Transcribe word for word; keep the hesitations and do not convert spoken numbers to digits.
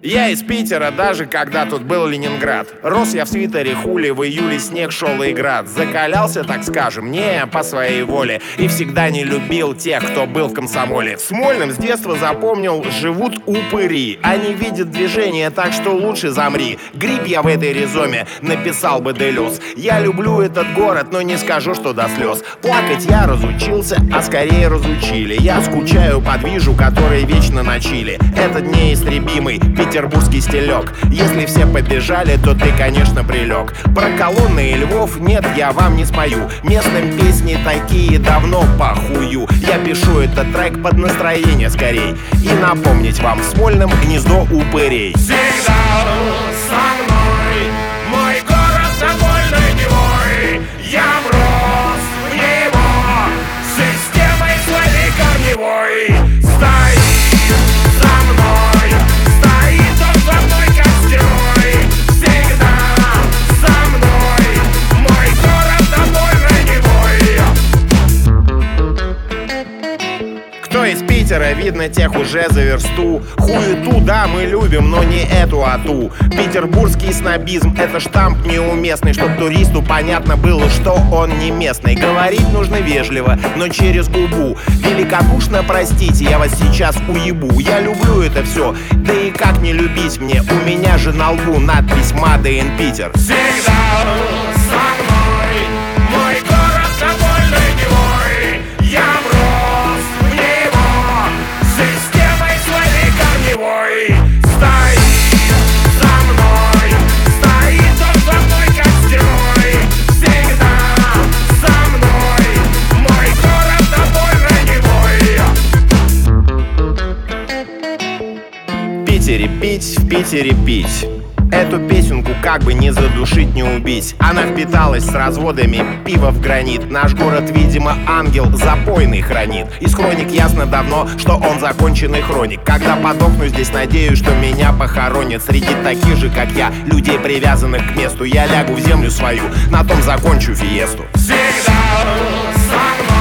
Я из Питера, даже когда тут был Ленинград. Рос я в свитере хули, в июле снег шел и град. Закалялся, так скажем, не по своей воле. И всегда не любил тех, кто был в комсомоле. В Смольном с детства запомнил, живут упыри. Они видят движение, так что лучше замри. Гриб я в этой ризоме, написал бы Делюс. Я люблю этот город, но не скажу, что до слез. Плакать я разучился, а скорее разучили. Я скучаю по движу, который вечно на чили. Этот неистребимый петербургский стилек. Если все побежали, то ты, конечно, прилег. Про колонны и львов нет, я вам не спою. Местным песни такие давно похую. Я пишу этот трек под настроение скорей. И напомнить вам, в Смольном гнездо упырей. Всегда со мной мой город довольно невой. Я врос в него системой своей корневой. Стоит за мной, стоит он за мной как стерой. Всегда со мной мой город довольно невой. Кто из Питера, видно, тех уже за версту. Хуету, да, мы любим, но не эту, а ту. Петербургский снобизм — это штамп неуместный, чтоб туристу понятно было, что он не местный. Говорить нужно вежливо, но через губу. Великодушно простите, я вас сейчас уебу. Я люблю это все, да и как не любить мне? У меня же на лбу надпись «Made in Питер». Всегда со мной мой город довольно невой. Я врос в него системой своей корневой. Стоит за мной, стоит он за мной как стерой. Всегда со мной мой город довольно невой. В Питере пить, в Питере пить. Эту песенку как бы не задушить, не убить. Она впиталась с разводами пива в гранит. Наш город, видимо, ангел запойный хранит. Из хроник ясно давно, что он законченный хроник. Когда подохну здесь, надеюсь, что меня похоронят среди таких же, как я, людей, привязанных к месту. Я лягу в землю свою, на том закончу фиесту. Всегда со мной